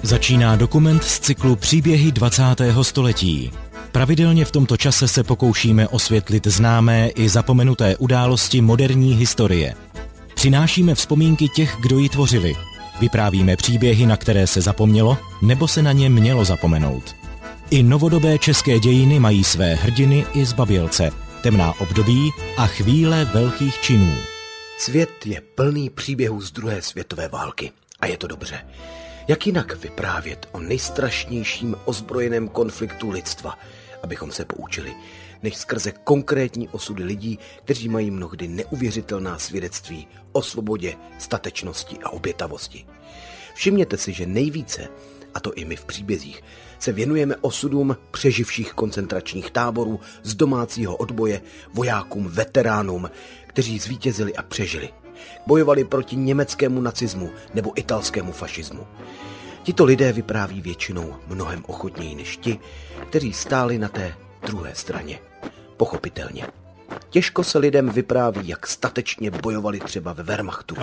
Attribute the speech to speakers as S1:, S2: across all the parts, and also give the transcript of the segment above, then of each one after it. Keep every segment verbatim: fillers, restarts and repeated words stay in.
S1: Začíná dokument z cyklu Příběhy dvacátého století. Pravidelně v tomto čase se pokoušíme osvětlit známé i zapomenuté události moderní historie. Přinášíme vzpomínky těch, kdo ji tvořili. Vyprávíme příběhy, na které se zapomnělo, nebo se na ně mělo zapomenout. I novodobé české dějiny mají své hrdiny i zbabělce, temná období a chvíle velkých činů.
S2: Svět je plný příběhů z druhé světové války. A je to dobře. Jak jinak vyprávět o nejstrašnějším ozbrojeném konfliktu lidstva, abychom se poučili, než skrze konkrétní osudy lidí, kteří mají mnohdy neuvěřitelná svědectví o svobodě, statečnosti a obětavosti. Všimněte si, že nejvíce, a to i my v příbězích, se věnujeme osudům přeživších koncentračních táborů z domácího odboje, vojákům, veteránům, kteří zvítězili a přežili. Bojovali proti německému nacismu nebo italskému fašismu. Tito lidé vypráví většinou mnohem ochotněji než ti, kteří stáli na té druhé straně. Pochopitelně. Těžko se lidem vypráví, jak statečně bojovali třeba ve Wehrmachtu.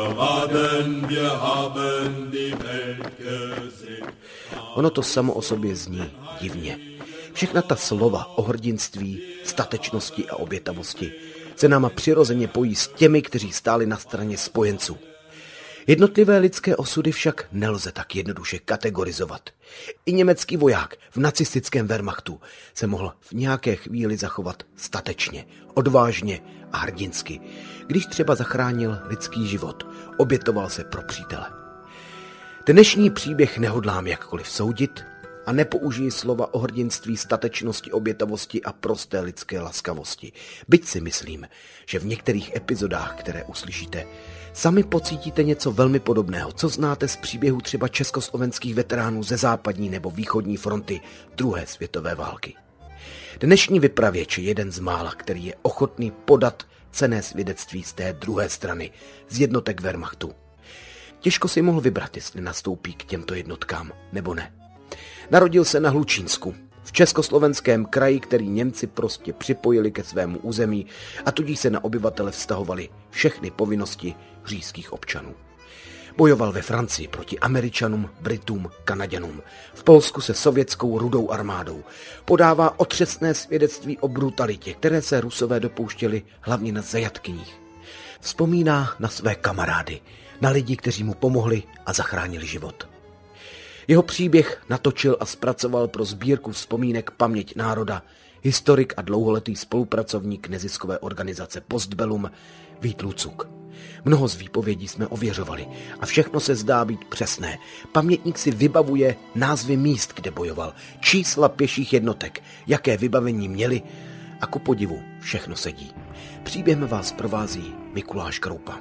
S2: Ono to samo o sobě zní divně. Všechna ta slova o hrdinství, statečnosti a obětavosti se náma přirozeně pojí s těmi, kteří stáli na straně spojenců. Jednotlivé lidské osudy však nelze tak jednoduše kategorizovat. I německý voják v nacistickém Wehrmachtu se mohl v nějaké chvíli zachovat statečně, odvážně a hrdinsky, když třeba zachránil lidský život, obětoval se pro přítele. Dnešní příběh nehodlám jakkoliv soudit a nepoužiji slova o hrdinství, statečnosti, obětavosti a prosté lidské laskavosti. Byť si myslím, že v některých epizodách, které uslyšíte, sami pocítíte něco velmi podobného, co znáte z příběhu třeba československých veteránů ze západní nebo východní fronty druhé světové války. Dnešní vypravěč je jeden z mála, který je ochotný podat cenné svědectví z té druhé strany, z jednotek Wehrmachtu. Těžko si mohl vybrat, jestli nastoupí k těmto jednotkám, nebo ne. Narodil se na Hlučínsku, v československém kraji, který Němci prostě připojili ke svému území a tudíž se na obyvatele vztahovaly všechny povinnosti říšských občanů. Bojoval ve Francii proti Američanům, Britům, Kanaďanům. V Polsku se sovětskou Rudou armádou. Podává otřesné svědectví o brutalitě, které se Rusové dopouštěli hlavně na zajatkyních. Vzpomíná na své kamarády, na lidi, kteří mu pomohli a zachránili život. Jeho příběh natočil a zpracoval pro sbírku vzpomínek Paměť národa historik a dlouholetý spolupracovník neziskové organizace Postbellum Vít Lucuk. Mnoho z výpovědí jsme ověřovali a všechno se zdá být přesné. Pamětník si vybavuje názvy míst, kde bojoval, čísla pěších jednotek, jaké vybavení měli a ku podivu všechno sedí. Příběhem vás provází Mikuláš Kroupa.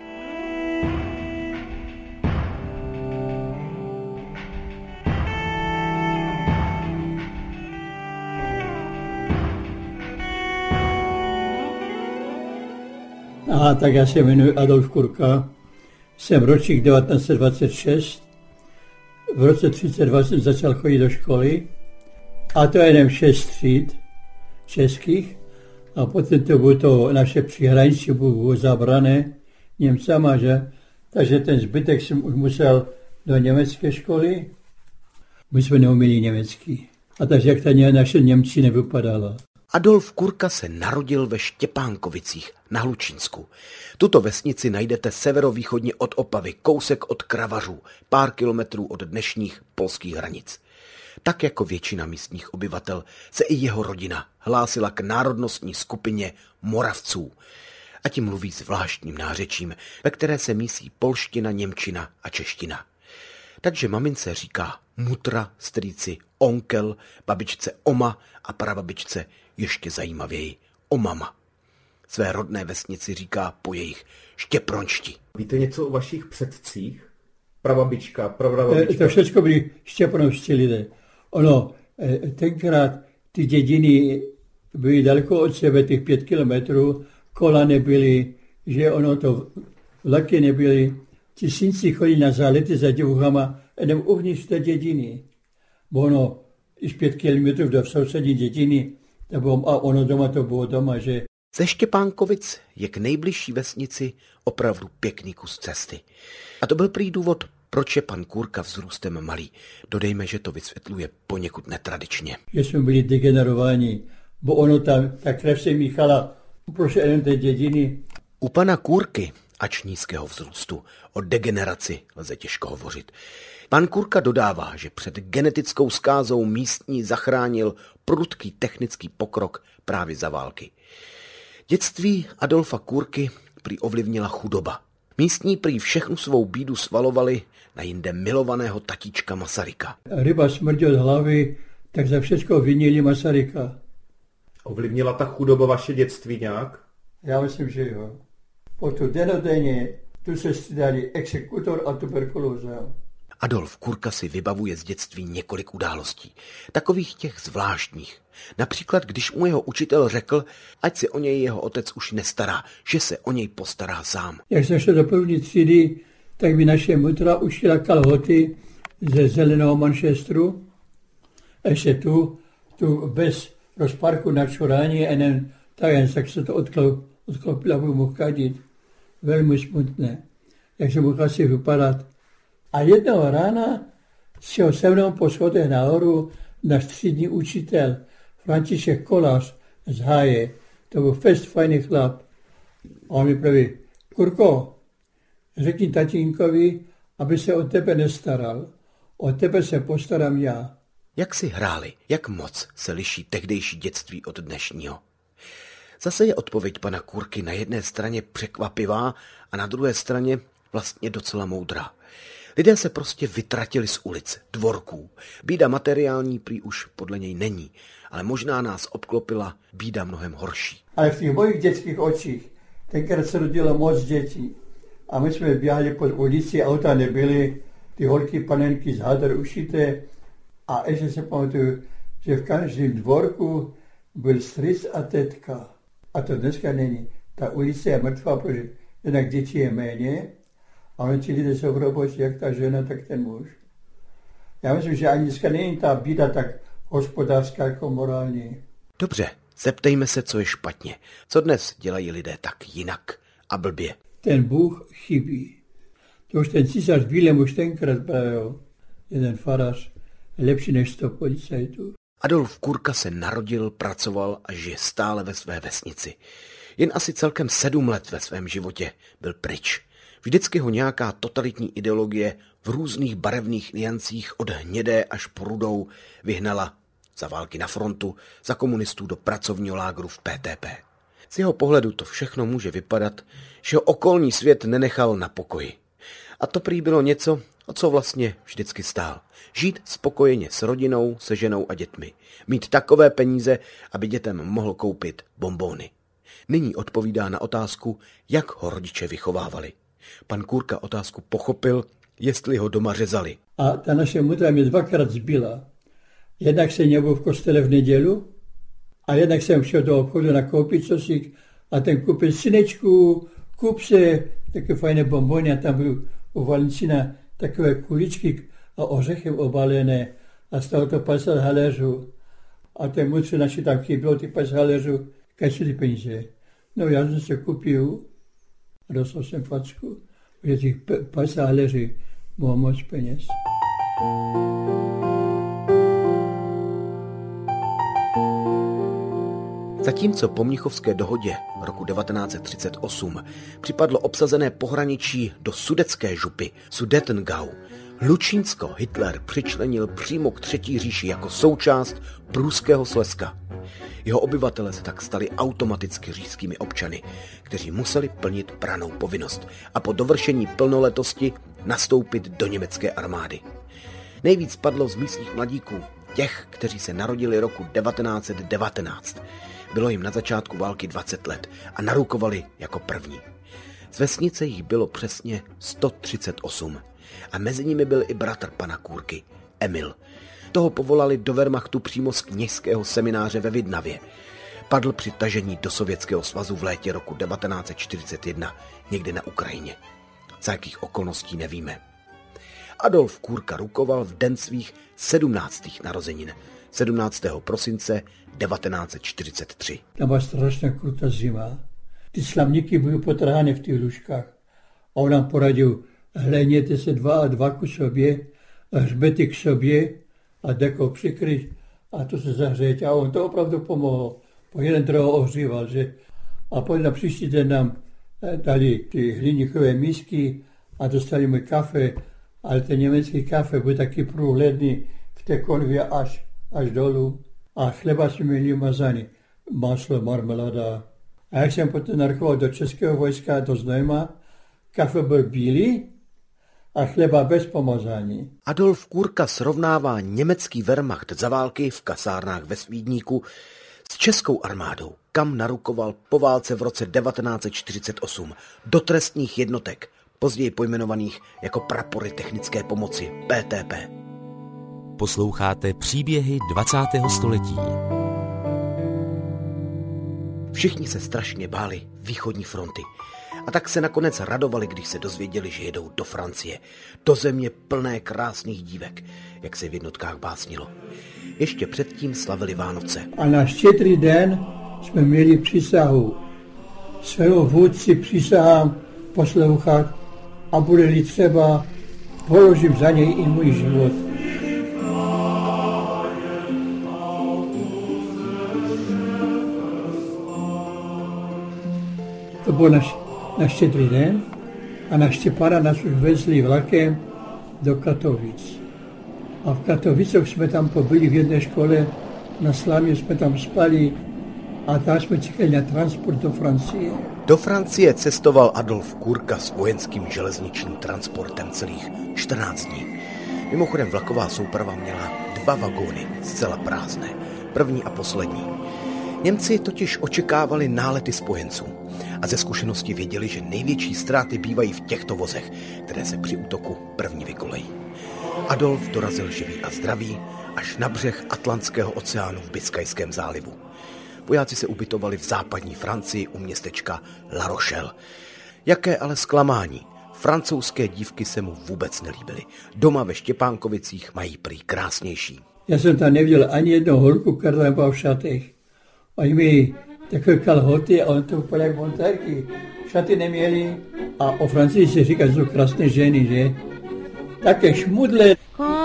S3: Aha, tak já se jmenuji Adolf Kurka, jsem ročník devatenáct set dvacet šest, v roce třicet dva jsem začal chodit do školy a to je jenom šest tříd českých a potom to bylo to naše příhraničí bylo zabrané Němcama, že? Takže ten zbytek jsem už musel do německé školy, my jsme neuměli německý a takže jak ta naše němčina vypadala.
S2: Adolf Kurka se narodil ve Štěpánkovicích na Hlučínsku. Tuto vesnici najdete severovýchodně od Opavy, kousek od Kravařů, pár kilometrů od dnešních polských hranic. Tak jako většina místních obyvatel se i jeho rodina hlásila k národnostní skupině Moravců. A tím mluví zvláštním nářečím, ve které se mísí polština, němčina a čeština. Takže mamince říká mutra, strýci onkel, babičce oma a prababičce ještě zajímavěji omama. Své rodné vesnici říká po jejich štěpronští.
S4: Víte něco o vašich předcích? Prababička, prababička.
S3: To všechno byli štěpronští lidé. Ono, tenkrát ty dědiny byly daleko od sebe, těch pět kilometrů, kola nebyly, že ono to vlaky nebyly. Ti synci chodí na zálety za děvukama, jenom uvnitř té dědiny. Bo ono, iš pět kilometrů do sousední dědiny, to bylo, a ono doma to bylo doma, že...
S2: Ze Štěpánkovic je k nejbližší vesnici opravdu pěkný kus cesty. A to byl prý důvod, Proč je pan Kůrka vzrůstem malý? Dodejme, že to vysvětluje poněkud netradičně.
S3: Že jsme byli degenerováni, bo ono tam, ta krev se míchala uprostřed jenom té dědiny.
S2: U pana Kůrky, ač nízkého vzrůstu, o degeneraci lze těžko hovořit. Pan Kůrka dodává, že před genetickou zkázou místní zachránil prudký technický pokrok právě za války. Dětství Adolfa Kůrky prý ovlivnila chudoba. Místní prý všechnu svou bídu svalovali na jinde milovaného tatíčka Masaryka.
S3: Ryba smrdí od hlavy, tak za všechno vinili Masaryka.
S4: Ovlivnila ta chudoba vaše dětství nějak?
S3: Já myslím, že jo. Potom denodenně tu se střídali exekutor a tuberkulóza.
S2: Adolf Kůrka si vybavuje z dětství několik událostí, takových těch zvláštních. Například, když mu jeho učitel řekl, ať se o něj jeho otec už nestará, že se o něj postará sám.
S3: Jak jsem šel do první třídy, tak by naše mutra ušila kalhoty ze zeleného manšestru. A ještě tu, tu bez rozparku na čorání, a jen tak, jen tak se to odklop, odklopila, aby mohl kadit. Velmi smutné, jak se mohl asi vypadat. A jednoho rána šel se mnou po schodech nahoru náš třídní učitel, František Kolář z Háje. To byl fest fajný chlap. A on mi praví, Kurko, řekni tatínkovi, aby se o tebe nestaral. O tebe se postarám já.
S2: Jak si hráli, jak moc se liší tehdejší dětství od dnešního? Zase je odpověď pana Kůrky na jedné straně překvapivá a na druhé straně vlastně docela moudrá. Lidé se prostě vytratili z ulic, dvorků. Bída materiální prý už podle něj není, ale možná nás obklopila bída mnohem horší.
S3: Ale v těch mojich dětských očích tenkrát se rodilo moc dětí. A my jsme běhali pod ulici, auta nebyly, ty holky panenky z hadr ušité. A ještě se pamatuju, že v každém dvorku byl strýc a tetka. A to dneska není. Ta ulice je mrtvá, protože jednak dětí je méně. A oni ti lidé jsou v robotě, jak ta žena, tak ten muž. Já myslím, že ani dneska není ta bída tak hospodářská jako morální.
S2: Dobře, zeptejme se, co je špatně. Co dnes dělají lidé tak jinak a blbě?
S3: Ten Bůh chybí. To už ten císař Vilém už tenkrát byl jeden farář, lepší než sto policajtů.
S2: Adolf Kůrka se narodil, pracoval a žije stále ve své vesnici. Jen asi celkem sedm let ve svém životě byl pryč. Vždycky ho nějaká totalitní ideologie v různých barevných niancích od hnědé až po rudou vyhnala za války na frontu, za komunistů do pracovního lágru v P T P. Z jeho pohledu to všechno může vypadat, že ho okolní svět nenechal na pokoji. A to prý bylo něco, o co vlastně vždycky stál. Žít spokojeně s rodinou, se ženou a dětmi. Mít takové peníze, aby dětem mohl koupit bonbóny. Nyní odpovídá na otázku, jak ho rodiče vychovávali. Pan Kůrka otázku pochopil, jestli ho doma řezali.
S3: A ta naše mutra mě dvakrát zbyla. Jednak jsem nebyl v kostele v nedělu a jednak jsem šel do obchodu nakoupit cosi a ten koupil synečku, kup se také fajné bonbony a tam byl u Valentína takové kuličky a ořechem obalené a stalo to padesát haléřů. A ten mutře naši tam chybilo ty padesát haléřů, kaj jsou ty peníze. No já jsem se koupil a dostal jsem facku, že těch padesát haléřů bylo moc peněz.
S2: Zatímco po Mnichovské dohodě roku devatenáct set třicet osm připadlo obsazené pohraničí do sudetské župy Sudetengau, Hlučínsko Hitler přičlenil přímo k Třetí říši jako součást pruského Slezska. Jeho obyvatele se tak stali automaticky říšskými občany, kteří museli plnit brannou povinnost a po dovršení plnoletosti nastoupit do německé armády. Nejvíc padlo z místních mladíků, těch, kteří se narodili roku devatenáct set devatenáct. Bylo jim na začátku války dvacet let a narukovali jako první. Z vesnice jich bylo přesně sto třicet osm a mezi nimi byl i bratr pana Kůrky, Emil. Toho povolali do Wehrmachtu přímo z kněžského semináře ve Vidnavě. Padl při tažení do Sovětského svazu v létě roku devatenáct set čtyřicet jedna, někde na Ukrajině. Za jakých okolností nevíme. Adolf Kůrka rukoval v den svých sedmnáctých narozenin, sedmnáctého prosince devatenáct set čtyřicet tři.
S3: Tam byla strašná krutá zima. Ty slamníky byly potrhány v těch lůžkách. A on nám poradil, hlédněte se dva a dva ku sobě, hřbety k sobě a dekou přikryt a to se zahřejet. A on to opravdu pomohlo. Po jeden druhého ohříval, že? A potom na příští den nám dali ty hliníkové mísky a dostali mi kafe, ale ten německý kafe byl taky průhledný v té konvě až, až dolů. A chleba jsme měli mazaný, maslo, marmeláda. A jak jsem potom narkoval do českého vojska, do Znojma, kafe byl bílý a chleba bez pomazání.
S2: Adolf Kůrka srovnává německý Wehrmacht za války v kasárnách ve Svídníku s českou armádou, kam narukoval po válce v roce devatenáct set čtyřicet osm do trestních jednotek, později pojmenovaných jako prapory technické pomoci P T P.
S1: Posloucháte příběhy dvacátého století.
S2: Všichni se strašně báli východní fronty. A tak se nakonec radovali, když se dozvěděli, že jedou do Francie. Do země plné krásných dívek, jak se v jednotkách básnilo. Ještě předtím slavili Vánoce.
S3: A na štědrý den jsme měli přísahu. Svého vůdci přísahám poslouchat a bude-li třeba, položím za něj i můj život. To bylo na, na štědrý den a na Štěpána nás už vezli vlakem do Katovic. A v Katovicích jsme tam pobyli v jedné škole, na Slámě jsme tam spali a tam jsme čekali na transport do Francie.
S2: Do Francie cestoval Adolf Kůrka s vojenským železničním transportem celých čtrnáct dní. Mimochodem vlaková souprava měla dva vagóny, zcela prázdné, první a poslední. Němci totiž očekávali nálety spojenců a ze zkušenosti věděli, že největší ztráty bývají v těchto vozech, které se při útoku první vykolejí. Adolf dorazil živý a zdravý až na břeh Atlantského oceánu v Biskajském zálivu. Vojáci se ubytovali v západní Francii u městečka La Rochelle. Jaké ale zklamání. Francouzské dívky se mu vůbec nelíbily. Doma ve Štěpánkovicích mají prý krásnější.
S3: Já jsem tam neviděl ani jednou holku, která byla v šatech. Oni měli takové kalhoty a on to vypadá jak montérky. Šaty neměli a o Francii se říká, že jsou krásné ženy, že? Také šmudle.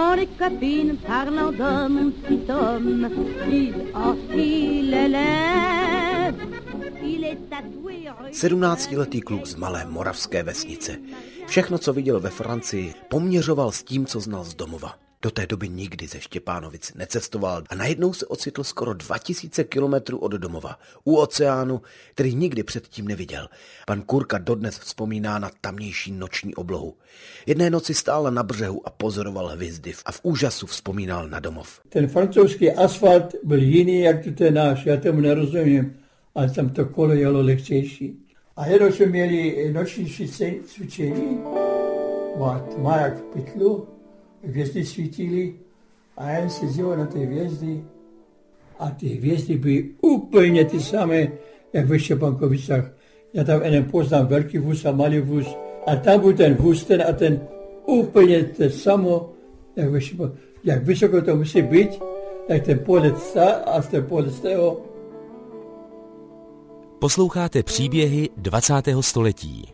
S2: Sedmnáctiletý kluk z malé moravské vesnice. Všechno, co viděl ve Francii, poměřoval s tím, co znal z domova. Do té doby nikdy ze Štěpánovic necestoval a najednou se ocitl skoro dva tisíce kilometrů od domova, u oceánu, který nikdy předtím neviděl. Pan Kůrka dodnes vzpomíná na tamnější noční oblohu. Jedné noci stál na břehu a pozoroval hvězdy a v úžasu vzpomínal na domov.
S3: Ten francouzský asfalt byl jiný, jak to je náš, já tomu nerozumím, ale tam to kolo jelo lehčejší. A jednou jsme měli noční cvičení, má tma jak v pytlu, hvězdy svítily a jen se díval na ty hvězdy a ty hvězdy byly úplně ty samé, jak ve Štěpánkovicách. Já tam jenom poznám velký vůz a malý vůz a tam byl ten vůz ten a ten úplně to samo, jak ve Štěpánkovicách. Jak vysoko to musí být, jak ten pohled a ten pohled z toho.
S1: Posloucháte příběhy dvacátého století.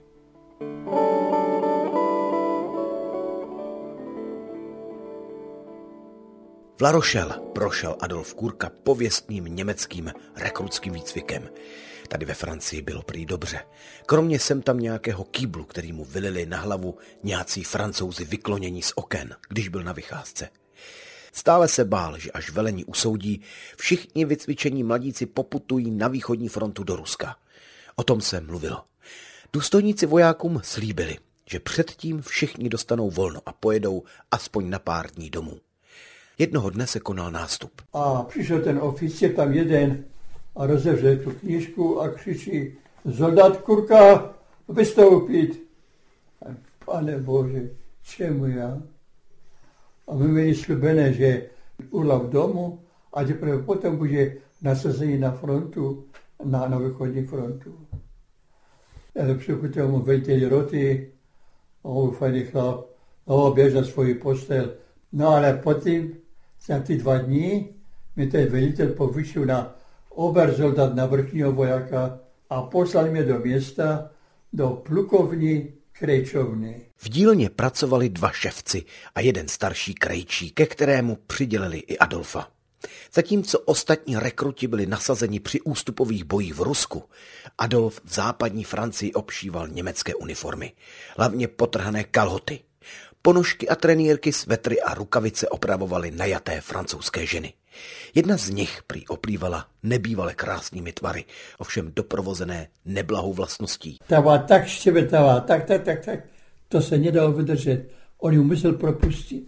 S2: V La Rochelle prošel Adolf Kůrka pověstným německým rekrutským výcvikem. Tady ve Francii bylo prý dobře. Kromě sem tam nějakého kýblu, který mu vylili na hlavu nějací Francouzi vyklonění z oken, když byl na vycházce. Stále se bál, že až velení usoudí, všichni vycvičení mladíci poputují na východní frontu do Ruska. O tom se mluvilo. Důstojníci vojákům slíbili, že předtím všichni dostanou volno a pojedou aspoň na pár dní domů. Jednoho dne se konal nástup.
S3: A přišel ten oficír tam jeden a rozevřel tu knížku a křičí: Soldát Kůrka, vystoupit. Pane Bože, čemu já? A my měli slíbené, že urlaub domu a teprve potom bude nasazení na frontu, na, na východní frontu. Já to přišel k tomu veliteli roty, on byl fajný chlap, no, běž na svoji postel. No ale potom, za ty dva dní, mě ten velitel povýšil na obersoldat, na vrchního vojáka a poslal mě do města, do plukovní krejčovny.
S2: V dílně pracovali dva ševci a jeden starší krejčí, ke kterému přidělili i Adolfa. Zatímco ostatní rekruti byli nasazeni při ústupových bojích v Rusku, Adolf v západní Francii obšíval německé uniformy, hlavně potrhané kalhoty. Ponožky a trenýrky, svetry a rukavice opravovaly najaté francouzské ženy. Jedna z nich prý oplývala nebývale krásnými tvary, ovšem doprovozené neblahou vlastností.
S3: Ta byla tak štěbetavá, tak, tak, tak, tak, to se nedalo vydržet. On ji musel propustit.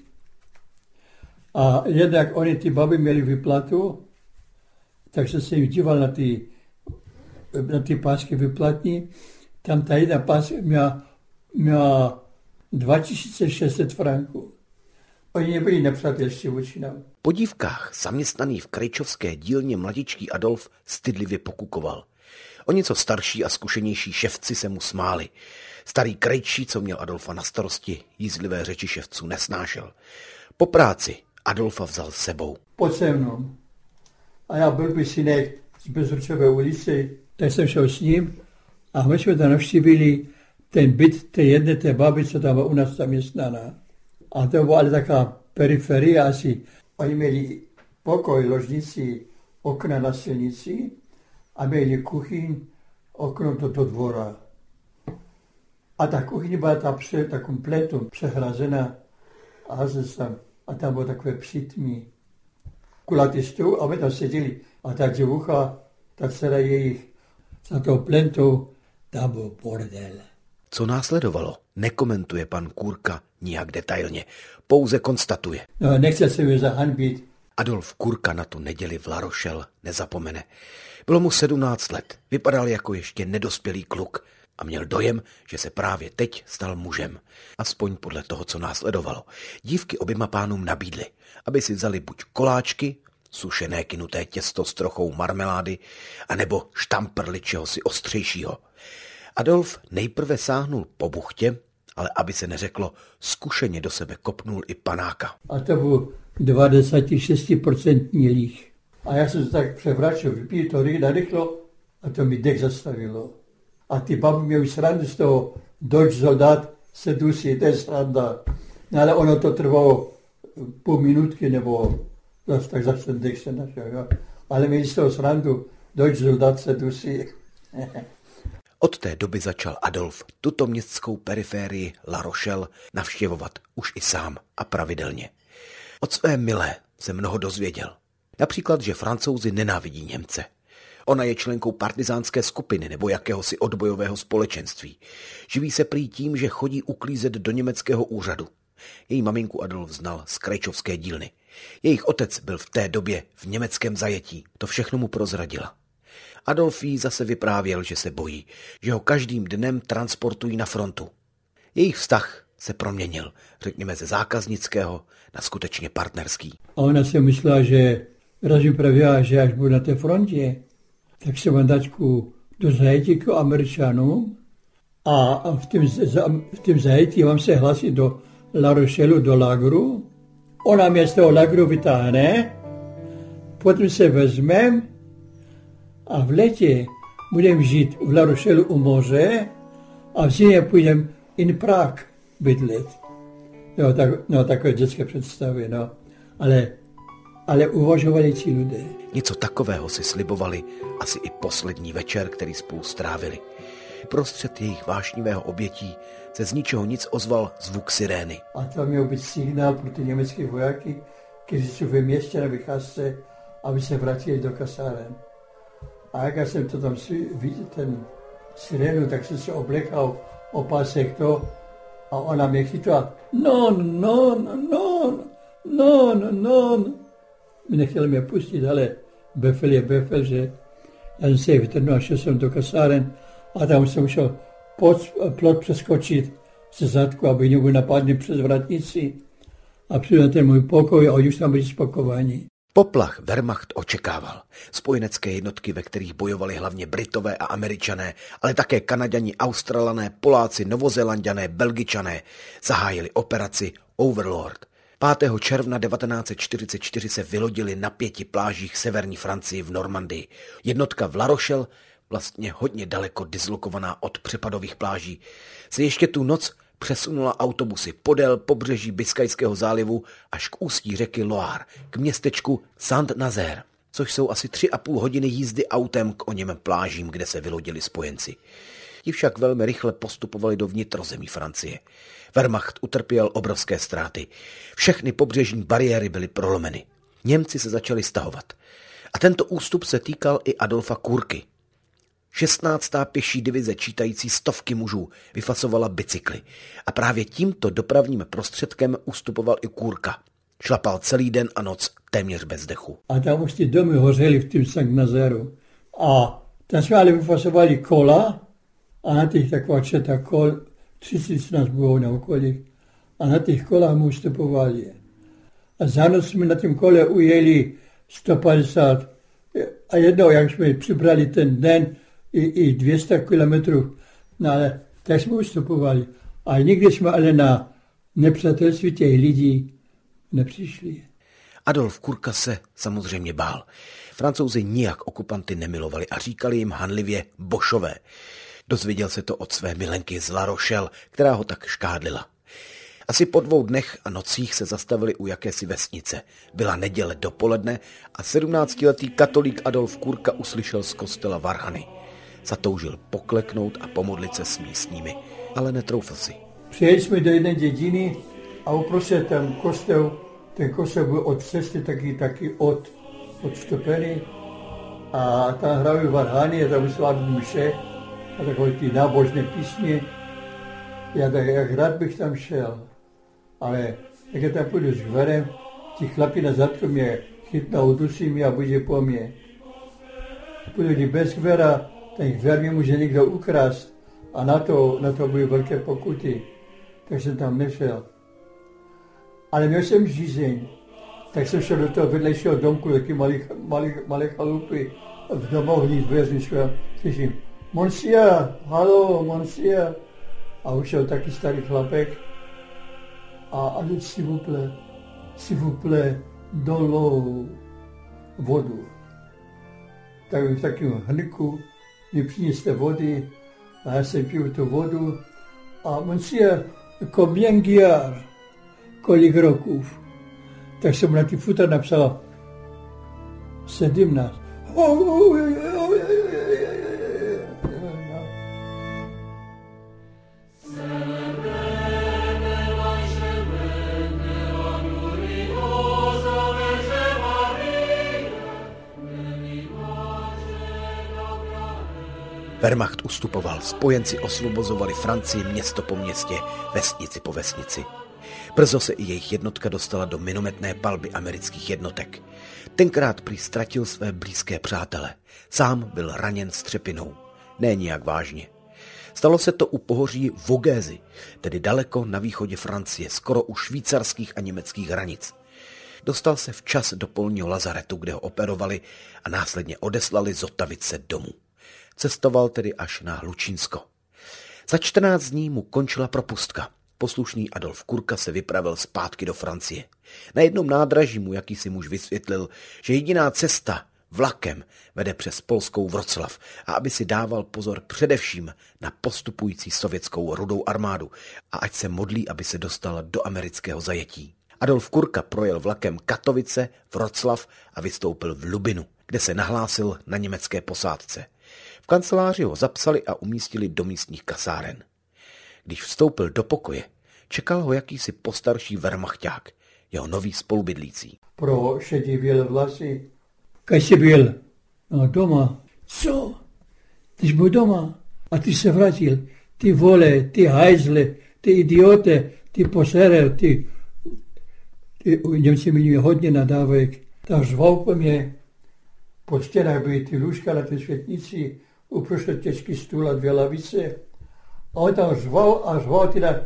S3: A jednak oni ty baby měli vyplatu, takže se jim díval na ty, na ty pásky vyplatní. Tam ta jedna páska měla, měla dva tisíce šest set franků. Oni nebyli nepřátelští vůči nám.
S2: Po dívkách zaměstnaný v krejčovské dílně mladičký Adolf stydlivě pokukoval. O něco starší a zkušenější ševci se mu smáli. Starý krejčí, co měl Adolfa na starosti, jízlivé řeči ševců nesnášel. Po práci Adolfa vzal s sebou.
S3: Pod se mnou. A já byl by synek z Bezručové ulice, tak jsem šel s ním a my jsme tam navštívili ten byt té jedné té baby, co tam byla u nás zaměstnaná. A to byla ale taková periferie asi. Oni měli pokoj, ložnici, okna na silnici a měli kuchyň, okno do, do dvora. A ta kuchyň byla ta, pře, ta kompletu přehrazená a, tam, a tam bylo takové přitmí. Kulatý stůl a my tam seděli. A ta děvucha, ta dcera jejich, za tou plentou, tam byl bordel.
S2: Co následovalo, nekomentuje pan Kůrka nijak detailně, pouze konstatuje.
S3: No, nechce se mi zahanbit.
S2: Adolf Kůrka na tu neděli v La Rochelle nezapomene. Bylo mu sedmnáct let, vypadal jako ještě nedospělý kluk a měl dojem, že se právě teď stal mužem. Aspoň podle toho, co následovalo. Dívky oběma pánům nabídly, aby si vzali buď koláčky, sušené kynuté těsto s trochou marmelády, anebo štamprli čehosi ostřejšího. Adolf nejprve sáhnul po buchtě, ale aby se neřeklo, zkušeně do sebe kopnul i panáka.
S3: A to byl devadesát šest procent líh. A já jsem se tak převračil, vypil to narychlo a to mi dech zastavilo. A ty baby měly srandu z toho, Deutsch soldat se dusí, to je sranda. No, ale ono to trvalo půl minutky, nebo zase tak zase ten dech se našel. Jo. Ale měli z toho srandu, Deutsch soldat se dusí.
S2: Od té doby začal Adolf tuto městskou periférii La Rochelle navštěvovat už i sám a pravidelně. Od své milé se mnoho dozvěděl. Například, že Francouzi nenávidí Němce. Ona je členkou partizánské skupiny nebo jakéhosi odbojového společenství. Živí se prý tím, že chodí uklízet do německého úřadu. Její maminku Adolf znal z krejčovské dílny. Jejich otec byl v té době v německém zajetí. To všechno mu prozradila. Adolf jí zase vyprávěl, že se bojí, že ho každým dnem transportují na frontu. Jejich vztah se proměnil, řekněme ze zákaznického na skutečně partnerský.
S3: A ona si myslela, že raz mi pravila, že až budu na té frontě, tak se mám dačku do zajetí k Američanům a v tom, v tom zajetí mám se hlasit do La Rochelle, do lagru. Ona mě z toho lagru vytáhne, potom se vezmem a v létě budeme žít v La Rochelle u moře a v zimě půjdeme in Prague bydlet. No, tak, no takové dětské představy, no. Ale, ale uvažovali ti lidé.
S2: Něco takového si slibovali asi i poslední večer, který spolu strávili. Prostřed jejich vášnivého obětí se z ničeho nic ozval zvuk sirény.
S3: A to měl být signál pro ty německé vojáky, kteří jsou ve městě na vycházce, aby se vrátili do kasáren. A jak já jsem to tam viděl, ten sirénu, tak jsem se oblekal o pásek to a ona mě chytla. No, no, no, no, no, no, no. Nechtěla mě pustit, ale befel je befel, že já jsem se vytrhnul a šel jsem do kasáren a tam jsem šel pod plot přeskočit ze zadku, aby nebyl napadný přes vratnici a přijdu na ten můj pokoj a oni už tam byli spakovaní.
S2: Poplach Wehrmacht očekával. Spojenecké jednotky, ve kterých bojovali hlavně Britové a Američané, ale také Kanaďani, Australané, Poláci, Novozélanďané, Belgičané, zahájili operaci Overlord. pátého června devatenáct set čtyřicet čtyři se vylodili na pěti plážích severní Francie v Normandii. Jednotka v La Rochelle vlastně hodně daleko dislokovaná od přepadových pláží, se ještě tu noc přesunula autobusy podél pobřeží Biskajského zálivu až k ústí řeky Loire, k městečku Saint-Nazaire, což jsou asi tři a půl hodiny jízdy autem k oněm plážím, kde se vylodili spojenci. Ti však velmi rychle postupovali do vnitrozemí Francie. Wehrmacht utrpěl obrovské ztráty. Všechny pobřežní bariéry byly prolomeny. Němci se začali stahovat. A tento ústup se týkal i Adolfa Kürky. šestnáctá pěší divize čítající stovky mužů vyfasovala bicykly. A právě tímto dopravním prostředkem ustupoval i Kürka. Šlapal celý den a noc téměř bez dechu.
S3: A tam už ty domy hořely v tom Saint-Nazairu. A tam jsme ale vyfasovali kola a na těch taková četa kol, třicet nás bylo na okolí, a na těch kolách my ustupovali. A za noc jsme na tom kole ujeli sto padesát a jednou, jak jsme přibrali ten den, i, i dvě stě kilometrů, no ale tak jsme ustupovali. A nikdy jsme ale na nepřátelství těch lidí nepřišli.
S2: Adolf Kürka se samozřejmě bál. Francouzi nijak okupanty nemilovali a říkali jim hanlivě bošové. Dozvěděl se to od své milenky z La Rochelle, která ho tak škádlila. Asi po dvou dnech a nocích se zastavili u jakési vesnice. Byla neděle dopoledne a sedmnáctiletý katolík Adolf Kürka uslyšel z kostela varhany. Zatoužil pokleknout a pomodlit se s místními, ale netroufl si.
S3: Přijeli jsme do jedné dědiny a uprostřed ten kostel, ten kostel byl od cesty taky, taky od, odstopený a tam hrají varhany a tam slavní mše a takové ty nábožné písně. Já tak, jak rád bych tam šel, ale jak já tam půjdu s gverem, ti chlapi na zadku mě chytnou, dusí mě a bude po mně. Půjdu bez gvera, ten gver mě může někdo ukrást a na to, na to byly velké pokuty, tak jsem tam nešel. Ale měl jsem žízeň, tak jsem šel do toho vedlejšího domku, taky malý, malý, malé chalupy, v domovní dveři šel, slyším, Monsieur, halo, Monsieur. A ušel taky starý chlapek a ale s'il vous plaît, s'il vous plaît, dans l'eau, vodu. Tak v takovém hrnku mi přineste vody a já jsem pil tu vodu a Monsieur, combien guiard, kolik roků. Tak jsem na ty futra napsal sedmnáct.
S2: Wehrmacht ustupoval, spojenci osvobozovali Francii město po městě, vesnici po vesnici. Brzo se i jejich jednotka dostala do minometné palby amerických jednotek. Tenkrát prý ztratil své blízké přátele. Sám byl raněn střepinou. Ne nijak vážně. Stalo se to u pohoří Vogézy, tedy daleko na východě Francie, skoro u švýcarských a německých hranic. Dostal se včas do polního lazaretu, kde ho operovali a následně odeslali zotavit se domů. Cestoval tedy až na Hlučínsko. Za čtrnáct dní mu končila propustka. Poslušný Adolf Kürka se vypravil zpátky do Francie. Na jednom nádraží mu jakýsi muž vysvětlil, že jediná cesta vlakem vede přes polskou Vroclav a aby si dával pozor především na postupující sovětskou rudou armádu a ať se modlí, aby se dostal do amerického zajetí. Adolf Kürka projel vlakem Katovice, Vroclav a vystoupil v Lubinu, kde se nahlásil na německé posádce. V kanceláři ho zapsali a umístili do místních kasáren. Když vstoupil do pokoje, čekal ho jakýsi postarší wehrmachťák, jeho nový spolubydlící.
S3: Pro šedivělé vlasy. Kaj jsi byl? No doma. Co? Ty jsi byl doma a ty se vrátil. Ty vole, ty hajzle, ty idiote, ty poserel, ty... ty Němci měli hodně nadávek. Tak řval po mě. Po stěnách byly ty lůžka na té světnici, uprostřed těžký stůl a dvě lavice. A on tam řval a řval teda.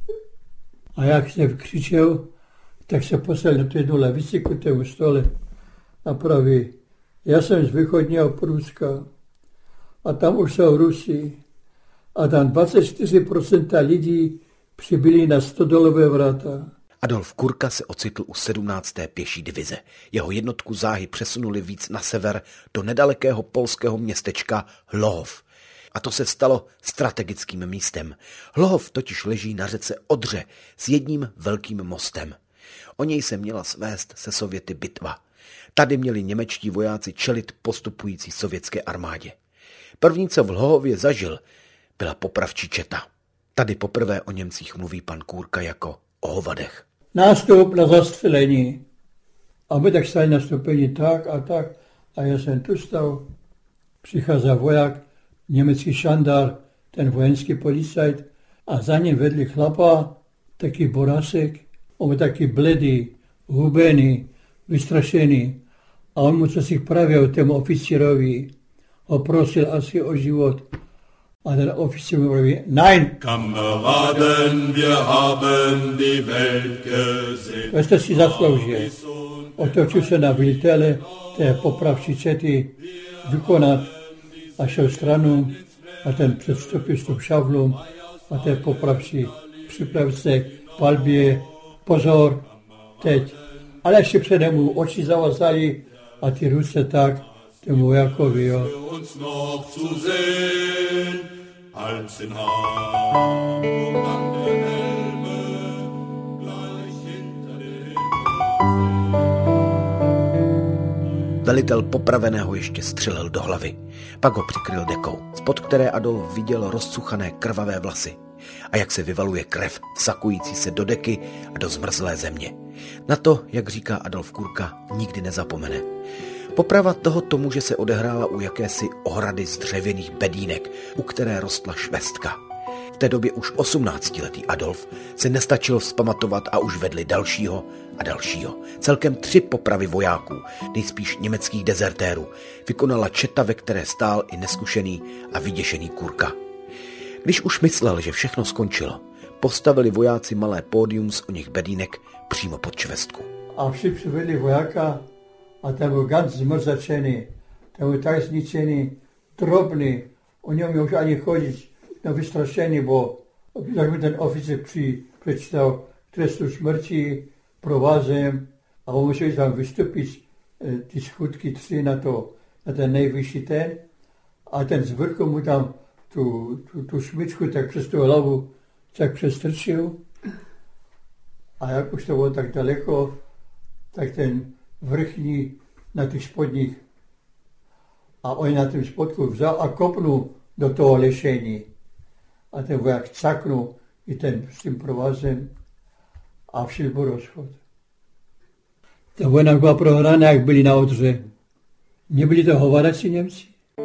S3: A jak se vykřičel, tak se poslal na tu jednu lavici ku tému stole a praví, já jsem z východního Pruska a tam už jsou Rusi a tam dvacet čtyři procent lidí přibyli na stodolové vrata.
S2: Adolf Kurka se ocitl u sedmnácté pěší divize. Jeho jednotku záhy přesunuli víc na sever do nedalekého polského městečka Hlohov. A to se stalo strategickým místem. Hlohov totiž leží na řece Odře s jedním velkým mostem. O něj se měla svést se Sověty bitva. Tady měli němečtí vojáci čelit postupující sovětské armádě. První, co v Hlohově zažil, byla popravčí četa. Tady poprvé o Němcích mluví pan Kůrka jako o hovadech.
S3: Nástup na zastřelení. A my tak stali na stupeni tak a tak. A já jsem tu stal. Přichází voják, německý šandár, ten vojenský policajt. A za ním vedli chlapa, taký borasek. On byl taky bledý, hubený, vystrašený. A on mu co si pravil tému oficírovi. Ho prosil asi o život. A ten oficír mu praví, nein!
S5: Kameraden, wir haben die Welt gesehen.
S3: To jste si zasloužil. Otočil se na velitele té popravčí čety vykonat a šel stranu a ten předstupil s tou šavlou a ten popravčí připravil se k palbě. Pozor, teď. Ale ještě přede mu oči zavazali a ty ruce tak tomu vojákovi, jo.
S2: Velitel popraveného ještě střelil do hlavy. Pak ho přikryl dekou, spod které Adolf viděl rozcuchané krvavé vlasy. A jak se vyvaluje krev, sakující se do deky a do zmrzlé země. Na to, jak říká Adolf Kůrka, nikdy nezapomene. Poprava tohoto muže se odehrála u jakési ohrady z dřevěných bedínek, u které rostla švestka. V té době už osmnáctiletý Adolf se nestačil vzpamatovat a už vedli dalšího a dalšího. Celkem tři popravy vojáků, nejspíš německých dezertérů, vykonala četa, ve které stál i neskušený a vyděšený Kůrka. Když už myslel, že všechno skončilo, postavili vojáci malé pódium z oněch bedínek přímo pod švestku.
S3: A všichni přivedli vojáka a ten byl ganz zmrzačený, ten byl tak zničený, drobný, o něm už ani chodit, no vystrašený, bo jak mi ten oficír při, přečtal trestu smrti provázem a on musel tam vystupit ty schůdky tři na, to, na ten nejvyšší ten a ten z vrchu mu tam tu, tu, tu šmičku tak přes tu hlavu tak přestrčil a jak už to bylo tak daleko, tak ten vrchní na těch spodních a on na tom spodku vzal a kopnul do toho lešení. A ten voják caknul i ten s tím provázem a všel byl rozchod. Ta vojna byla prohrána, jak byli na Odře. Nebyli to hovadaci Němci?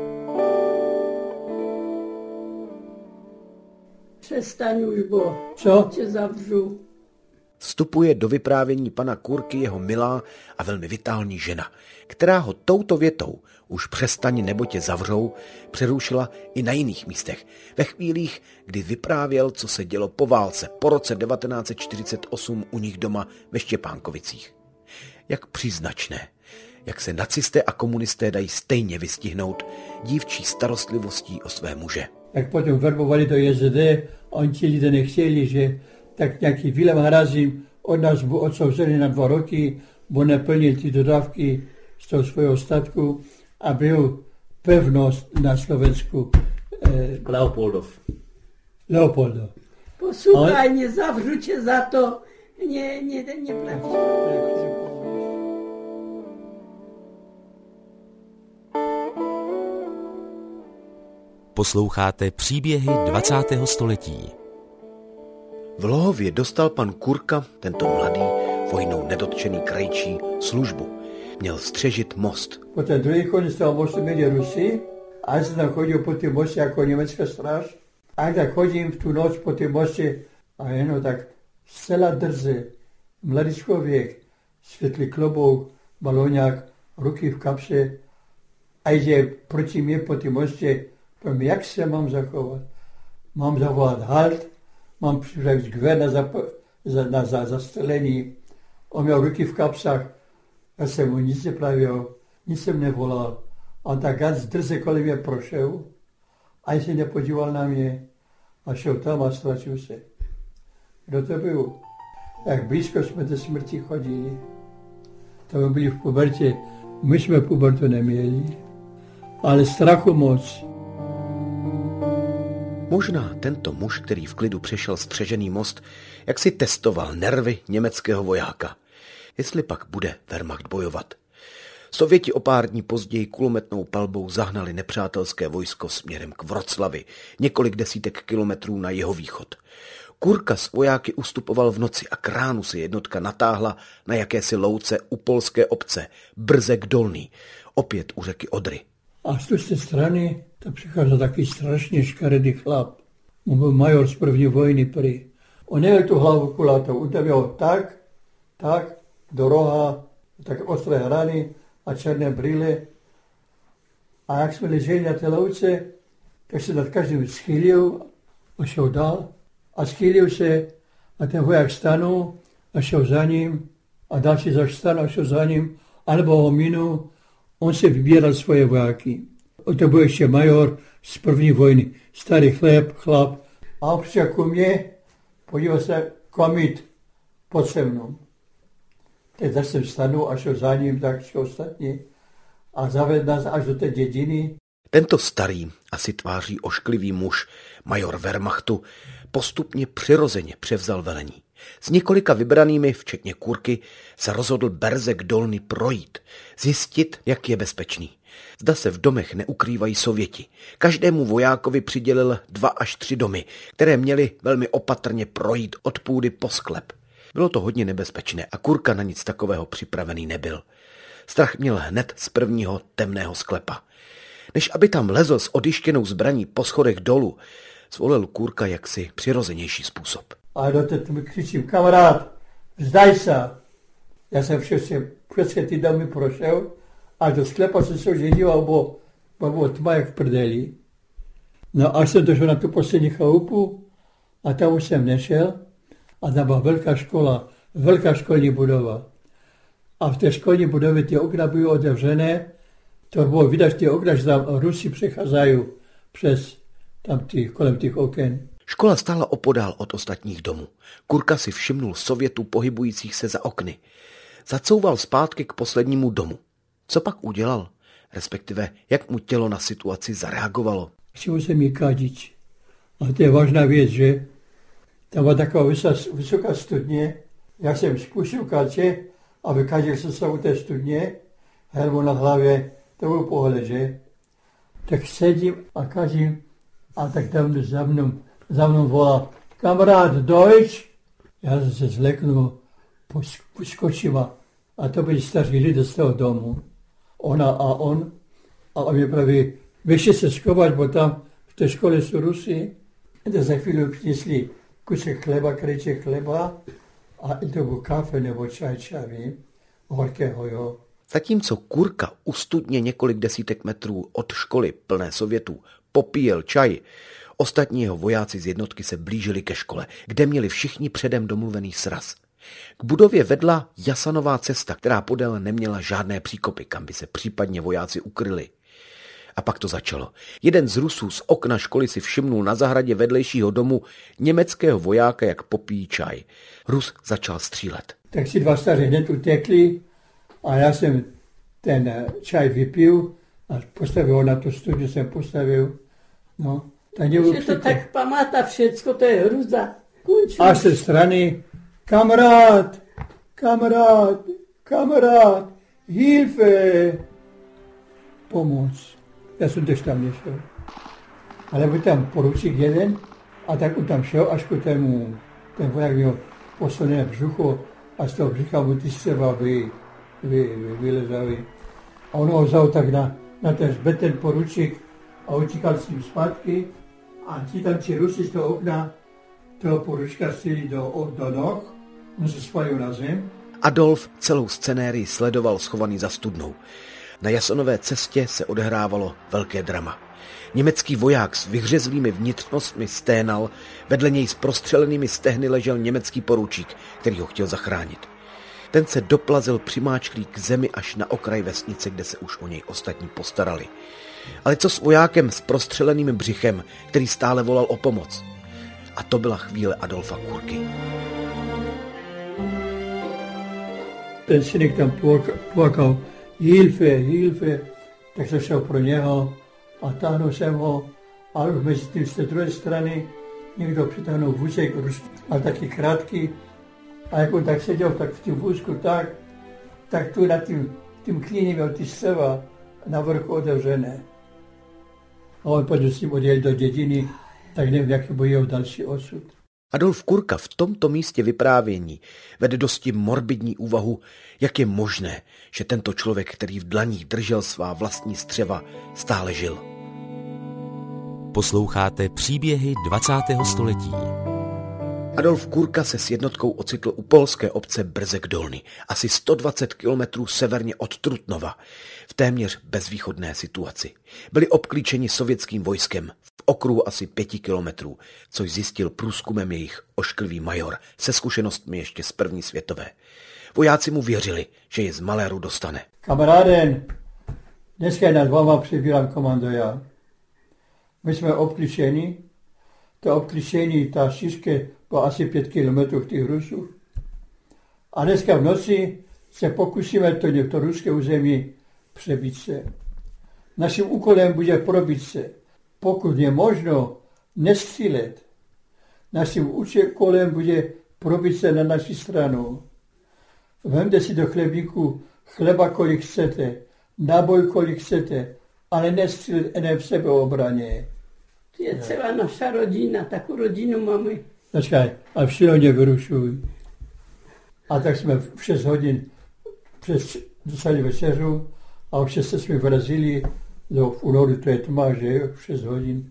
S6: Přestaň už, bo.
S3: Co?
S6: Tě zavřu.
S2: Vstupuje do vyprávění pana Kůrky jeho milá a velmi vitální žena, která ho touto větou už přestaň nebo tě zavřou přerušila i na jiných místech. Ve chvílích, kdy vyprávěl, co se dělo po válce po roce devatenáct set čtyřicet osm u nich doma ve Štěpánkovicích. Jak příznačné, jak se nacisté a komunisté dají stejně vystihnout dívčí starostlivostí o své muže.
S3: Jak potom verbovali do J Z D, on ti lidé nechtěli, že tak nějaký Vilém Harazim od nás byl odsouzený na dva roky, bo neplnil ty dodávky z toho svého statku a byl pevnost na Slovensku.
S4: Eh, Leopoldov.
S3: Leopoldov.
S6: Posłuchaj, nie zawrzu cię za to, nie, nie, nie prawda.
S1: Posloucháte příběhy dvacátého století.
S2: V Hlohově dostal pan Kůrka, tento mladý, vojnou nedotčený krajčí, službu. Měl střežit most.
S3: Po ten druhý konec toho mostu měli Rusy a já jsem tam chodil po tom mostě jako německá stráž. A tak chodím v tu noc po tom mostě a jenom tak zcela drze, mladý člověk, světlý klobouk, baloňák, ruky v kapse a jde proti mě po tom mostě. Povím, jak se mám zachovat? Mám zavolat halt, mám připravit gver na, zap- za, na za, zastrelení. On měl ruky v kapsách, já jsem mu nic nepravil, nic jsem nevolal. On tak ganz drze kolem mě prošel, ani se nepodíval na mě a šel tam a ztratil se. Kdo to byl? jak blízko jsme do smrti chodili. To by byli v pubertě. My jsme pubertu neměli, ale strachu moc.
S2: Možná tento muž, který v klidu přešel střežený most, jak si testoval nervy německého vojáka. Jestli pak bude Wehrmacht bojovat. Sověti o pár dní později kulometnou palbou zahnali nepřátelské vojsko směrem k Vroclavi, několik desítek kilometrů na jihovýchod. Kurka s vojáky ustupoval v noci a k ránu se jednotka natáhla na jakési louce u polské obce Brzek Dolný, opět u řeky Odry.
S3: A z té strany to přicházel taky strašně škaredý chlap. On byl major z první vojny prý. On neměl tu hlavu kulatou, on to měl tak, tak, do roha, tak ostré hrany a černé brýle. A jak jsme leželi na té louce, tak se nad každým schýlil a šel dál. A schýlil se a ten voják stanul a šel za ním a další zaš stanul a šel za ním, alebo ho minul. On se vybíral svoje vojáky. To byl ještě major z první vojny. Starý chlap, chlap. A on přišel ku mně, podíval se, komit pod se mnou. Teď jsem stanul a šel za ním, tak šel ostatní. A zavedl nás až do té dědiny.
S2: Tento starý, asi tváří ošklivý muž, major Wehrmachtu, postupně přirozeně převzal velení. S několika vybranými, včetně Kurky, se rozhodl Berzek Dolný projít, zjistit, jak je bezpečný. Zda se v domech neukrývají Sověti. Každému vojákovi přidělil dva až tři domy, které měly velmi opatrně projít od půdy po sklep. Bylo to hodně nebezpečné a Kurka na nic takového připravený nebyl. Strach měl hned z prvního temného sklepa. Než aby tam lezl s odyštěnou zbraní po schodech dolů, zvolil Kurka jaksi přirozenější způsob.
S3: A do té mi křičím, kamarád, vzdaj se. Já jsem všechny, všechny ty domy prošel a do sklepa jsem se už díval, bo, bo bylo tma jak v prdeli. No až jsem došel na tu poslední chalupu a tam už jsem nešel a tam byla velká škola, velká školní budova. A v té školní budově ty okna byly otevřené, to bylo vidět, že ty okna, že tam Rusi přecházejí přes tam ty, kolem těch oken.
S2: Škola stála opodál od ostatních domů. Kurka si všimnul Sovětů pohybujících se za okny. Zacouval zpátky k poslednímu domu. Co pak udělal? Respektive, jak mu tělo na situaci zareagovalo?
S3: Chtěl jsem jí kadič. A to je vážná věc, že? Tam byla taková vysoká studně. Já jsem spustil kače a vykadil jsem se u té studně. Helmu na hlavě, to byl pohled, že? Tak sedím a kadím a tak tam za mnou, za mnou volá, kamarád Deutsch. Já jsem se zleknul, poskočím a to byli staří lidé z toho domu. Ona a on. A on mě praví, běžte se schovat, bo tam v té škole jsou Rusy. A za chvíli přinesli kusek chleba, krejček chleba a to byl kafe nebo čaj, čaj, horkého, jo.
S2: Zatímco Kurka u studně několik desítek metrů od školy plné Sovětů popíjel čaj, ostatní jeho vojáci z jednotky se blížili ke škole, kde měli všichni předem domluvený sraz. K budově vedla jasanová cesta, která podél neměla žádné příkopy, kam by se případně vojáci ukryli. A pak to začalo. Jeden z Rusů z okna školy si všimnul na zahradě vedlejšího domu německého vojáka, jak popíjí čaj. Rus začal střílet.
S3: Tak si dva staří hned utekli a já jsem ten čaj vypil a postavil ho na tu studni, jsem postavil. No,
S6: že to tak pamatá všecko, to je hruza.
S3: A ze strany, kamarád, kamarád, kamarád, Hilfe, pomoc. Já jsem tež tam nešel. Ale byl tam poručík jeden a tak on tam šel, až ku tému, ten voják měl posunené břucho a z toho břicha mu ty střeva vy, vy, vy, vylezali. A on ho vzal tak na, na ten zbet ten poručík a utíkal s ním zpátky a ti tam ti Rusi z toho okna toho poručka střelili do, do noh, on se spalil na zem.
S2: Adolf celou scenérii sledoval schovaný za studnou. Na Jasonové cestě se odehrávalo velké drama. Německý voják s vyhřezlými vnitřnostmi sténal, vedle něj s prostřelenými stehny ležel německý poručík, který ho chtěl zachránit. Ten se doplazil přimáčklý k zemi až na okraj vesnice, kde se už o něj ostatní postarali. Ale co s vojákem s prostřeleným břichem, který stále volal o pomoc? A to byla chvíle Adolfa Kurky.
S3: ten synek tam plakal, Hilfe, Hilfe, tak jsem šel pro něho a táhnul jsem ho, ale už mezi tím z té druhé strany někdo přitáhnul vůzek, ale taky krátký, a jak on tak seděl, tak v tím vůzku tak, tak tu nad tím, tím klíní měl ty střeva na vrchu otevřené. A on potom s tím odjel do dědiny, tak nevím, jaký byl jeho další osud.
S2: Adolf Kurka v tomto místě vyprávění vede dosti morbidní úvahu, jak je možné, že tento člověk, který v dlaních držel svá vlastní střeva, stále žil.
S1: Posloucháte příběhy dvacátého století.
S2: Adolf Kurka se s jednotkou ocitl u polské obce Brzeg Dolny, asi sto dvacet kilometrů severně od Trutnova, v téměř bezvýchodné situaci. Byli obklíčeni sovětským vojskem v okruhu asi pěti kilometrů, což zjistil průzkumem jejich ošklivý major se zkušenostmi ještě z první světové. Vojáci mu věřili, že je z Maléru dostane.
S3: Kamaráden, dneska nad váma přibírám komando já. My jsme obklíčeni, to obklíčení, ta šířka byla asi pět kilometrů těch Rusů. A dneska v noci se pokusíme to, to ruské území přebít se. Naším úkolem bude probít se. Pokud je možno nestřílet, naším úkolem bude probít se na naši stranu. Vemte si do chlebíku chleba, kolik chcete, náboj, kolik chcete, ale nestřílet jen v sebeobraně.
S6: To je celá naša rodina, takovou rodinu máme.
S3: Počkaj, a všechno nevyrušuj. A tak jsme v šest hodin přes, dostali večeřu a v šest jsme vyrazili do v únoru, to je tma, že v šest hodin.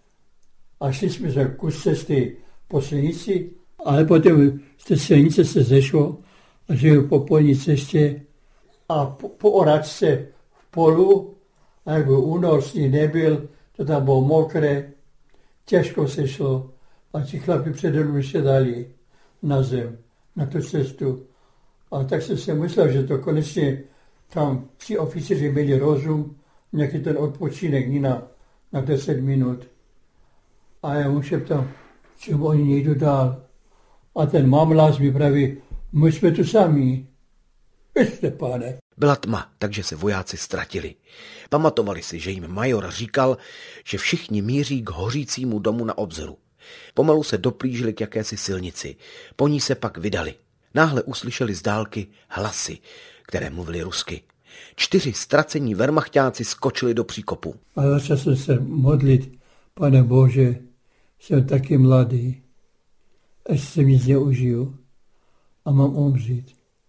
S3: A šli jsme za kus cesty po silnici, ale potom z té silnice se zešlo a že po polní cestě a po, po oračce v polu, a jak byl únor, sníh nebyl, to tam bylo mokré, těžko se šlo a ti chlapi přede mnou se dali na zem, na tu cestu. A tak jsem si myslel, že to konečně tam ti oficíři měli rozum, nějaký ten odpočinek na, na deset minut. A já mu šeptám, čemu oni nejdu dál. A ten mamlás mi praví, my jsme tu sami. Ještě, pane.
S2: Byla tma, takže se vojáci ztratili. Pamatovali si, že jim major říkal, že všichni míří k hořícímu domu na obzoru. Pomalu se doplížili k jakési silnici, po ní se pak vydali. Náhle uslyšeli z dálky hlasy, které mluvili rusky. Čtyři ztracení vermachťáci skočili do příkopu.
S3: A začal jsem se modlit, Pane Bože, jsem taky mladý, až se mi zneužiju a mám umřít.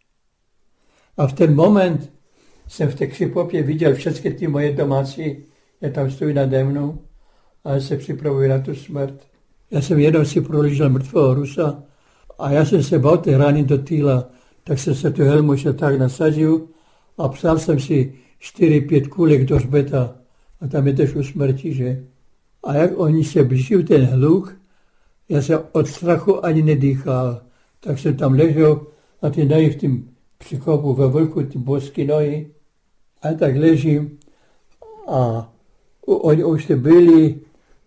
S3: A v ten moment jsem v té křipopě viděl všechny ty moje domácí, já tam stojí nade mnou a já se připravuji na tu smrt. Já jsem jednou si prolížel mrtvého Rusa a já jsem se bál té rány do týla, tak jsem se tu helmu še tak nasadil a psal jsem si čtyři pět kulek do hřbeta a tam je tež u smrti, že? A jak oni se blížil ten hluk, já jsem od strachu ani nedýchal, tak jsem tam ležel a ty nohy v tím přikopu ve vlku, ty bosky nohy a tak ležím a oni už se byli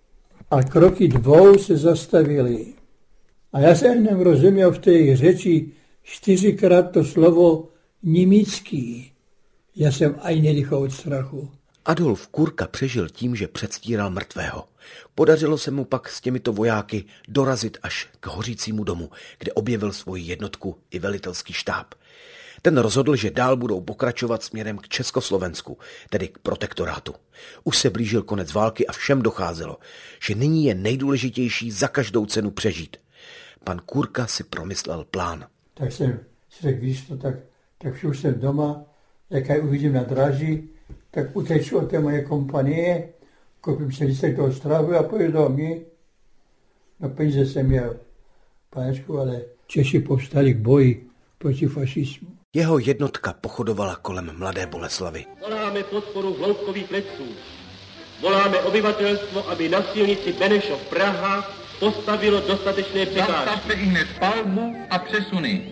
S3: a kroky dvou se zastavili. A já jsem jenom rozuměl v té řeči čtyřikrát to slovo německý. Já jsem ani nedýchal od strachu.
S2: Adolf Kurka přežil tím, že předstíral mrtvého. Podařilo se mu pak s těmito vojáky dorazit až k hořícímu domu, kde objevil svoji jednotku i velitelský štáb. Ten rozhodl, že dál budou pokračovat směrem k Československu, tedy k protektorátu. Už se blížil konec války a všem docházelo, že nyní je nejdůležitější za každou cenu přežít. Pan Kurka si promyslel plán.
S3: Tak jsem si řekl, víš to, tak, tak už jsem doma, jak já uvidím na dráži, tak uteču od té moje kompanie, koupím si lístek do Ostravy a pojedu do mě. No peníze jsem měl, panečku, ale Češi povstali k boji proti fašismu.
S2: Jeho jednotka pochodovala kolem Mladé Boleslavi.
S7: Voláme podporu hloubkových letců. Voláme obyvatelstvo, aby na silnici Benešov-Praha postavilo dostatečné překážky.
S8: Zastavte ihned palbu a přesuny.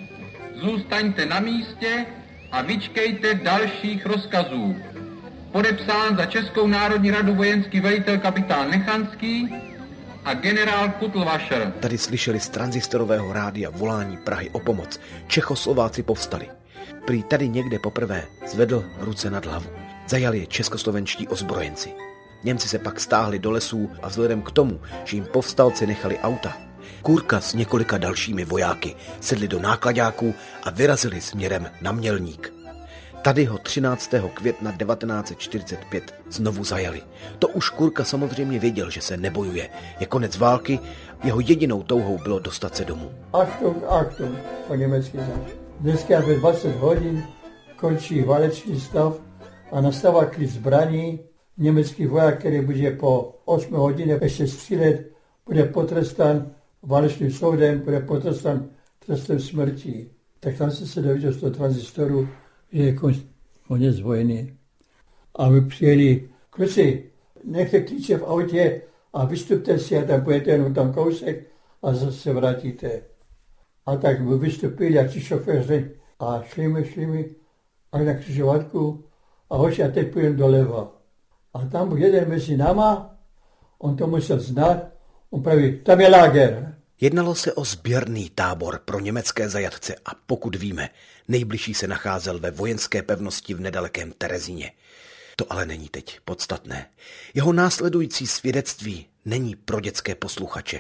S8: Zůstaňte na místě a vyčkejte dalších rozkazů. Podepsán za Českou národní radu vojenský velitel kapitán Nechanský a generál Kutlvašer.
S2: Tady slyšeli z tranzistorového rádia volání Prahy o pomoc. Čechoslováci povstali. Prý tady někde poprvé zvedl ruce nad hlavu. Zajali je českoslovenští ozbrojenci. Němci se pak stáhli do lesů a vzhledem k tomu, že jim povstalci nechali auta, Kůrka s několika dalšími vojáky sedli do náklaďáků a vyrazili směrem na Mělník. Tady ho třináctého května devatenáct set čtyřicet pět znovu zajali. To už Kůrka samozřejmě věděl, že se nebojuje. Je konec války, jeho jedinou touhou bylo dostat se domů.
S3: Achtung, Achtung, po německy zač. Dneska ve dvacet hodin končí válečný stav a nastává klid zbraní. Německý voják, který bude po osmi hodinách ještě střílet, bude potrestán válečným soudem, bude potrestán trestem smrti. Tak tam se se dověděl z toho tranzistoru, že je konec vojny. A my přijeli, kluci, nechte klíče v autě a vystupte si a tam pojete jenom tam kousek a zase se vrátíte. A tak my vystupili a ti šoféři a šli mi, šli mi až na křižovatku a hoši a teď půjdeme doleva. A tam byl jeden mezi náma, on to musel znát, on praví, tam je láger.
S2: Jednalo se o sběrný tábor pro německé zajatce a pokud víme, nejbližší se nacházel ve vojenské pevnosti v nedalekém Terezíně. To ale není teď podstatné. Jeho následující svědectví není pro dětské posluchače.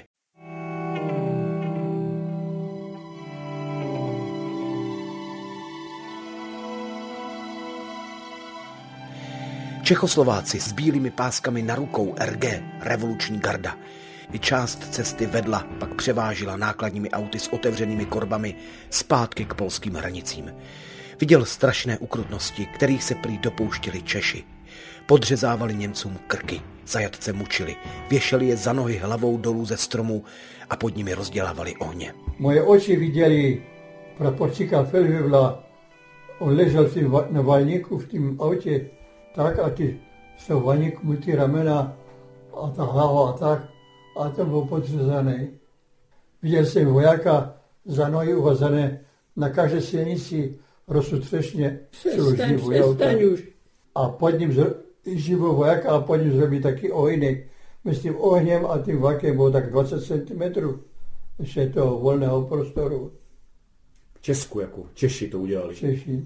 S2: Čechoslováci s bílými páskami na rukou R G, revoluční garda. I část cesty vedla, pak převážila nákladními auty s otevřenými korbami zpátky k polským hranicím. Viděl strašné ukrutnosti, kterých se prý dopouštěli Češi. Podřezávali Němcům krky, zajatce mučili, věšeli je za nohy hlavou dolů ze stromů a pod nimi rozdělávali ohně.
S3: Moje oči viděli praporčíka Felhöfla, on ležel na valníku v tom autě, tak a ty z toho valníku mu ty ramena a ta hlava a tak. A to byl podřezaný. Viděl jsem vojáka za nohy uvazané na každé silnici rozsutřešně celou živu. A pod ním živou vojáka a pod ním zrobí taky ohýnek. Mezi tím ohněm a tím vlakem bylo tak dvacet centimetrů. Ještě toho volného prostoru.
S4: V Česku, jako Češi to udělali.
S3: Češi.